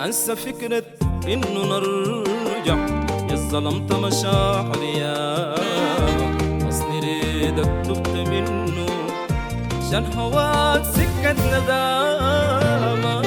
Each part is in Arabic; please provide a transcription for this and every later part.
أنسى فكرة إنه نرجع. يا ظلمت مشاعري يا أصلي ريدك تبت منه عشان هواك سكة ندامة.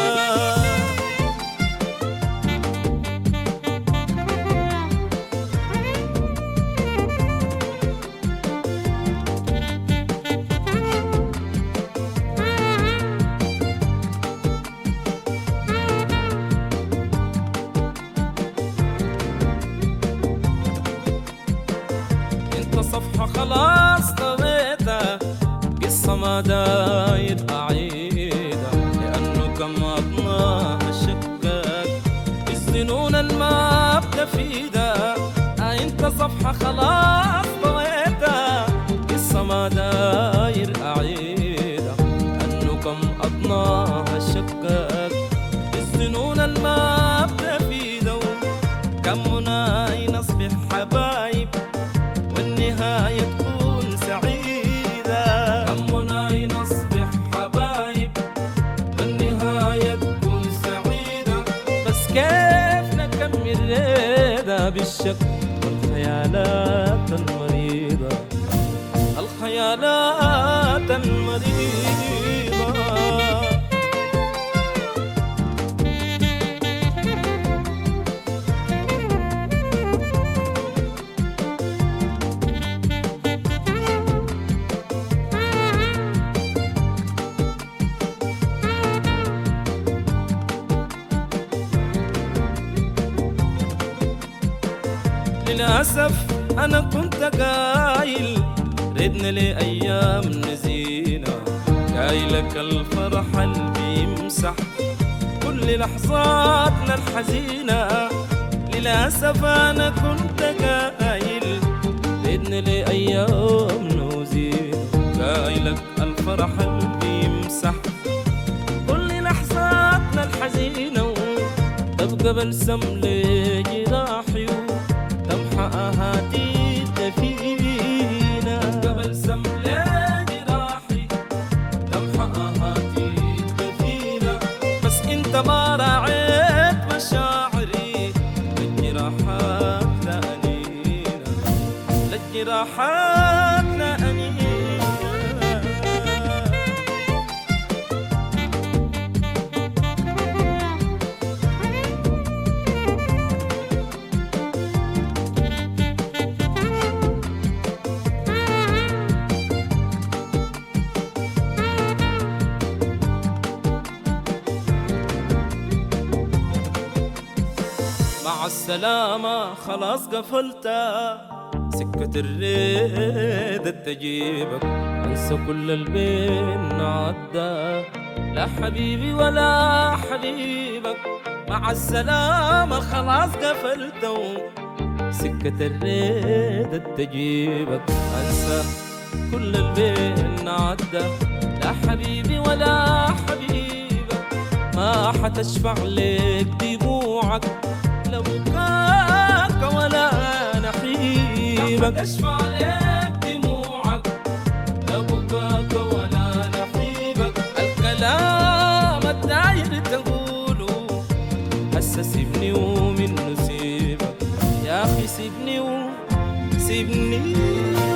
صفحة خلاص طويتها، قصة ما داير أعيدها، لأنه كم أطناها شكك السنون الما بتفيدها. انت صفحة خلاص طويتها، قصة ما داير أعيدها، لأنه كم أطناها شكك السنون الما بتفيدها. كم مناي نصبح حبايب والنهاية تكون سعيدة. همنا نصبح حبايب والنهاية تكون سعيدة، بس كيف نكمل ريدة بالشك والخيالات المريضة، الخيالات المريضة. للأسف أنا كنت قايل ردنا لأيام نزينا، قايلك الفرح اللي بيمسح كل لحظاتنا الحزينة. للأسف أنا كنت قايل ردنا لأيام نزينا، قايلك الفرح اللي بيمسح كل لحظاتنا الحزينة. تبقى بلسم لجراحي تمحى تفينا، قبل سم لجراحي تمحى تفينا. بس انت ما راعيت مشاعري للجراحات لأنينا، للجراحات لأنينا. مع السلامة خلاص قفلتها، سكة الريدة تجيبك انسى كل البين عدى، لا حبيبي ولا حبيبك. مع السلامة خلاص قفلتها، سكة الريدة تجيبك انسى كل البين عدى، لا حبيبي ولا حبيبك. ما حتشفع لك دموعك لو بكاك ولا نحيبك، اشفع لك دموعك لو بكاك ولا نحيبك. الكلام الداير تقوله هسه سيبني ومنه سيبك، يا أخي سيبني وسيبني.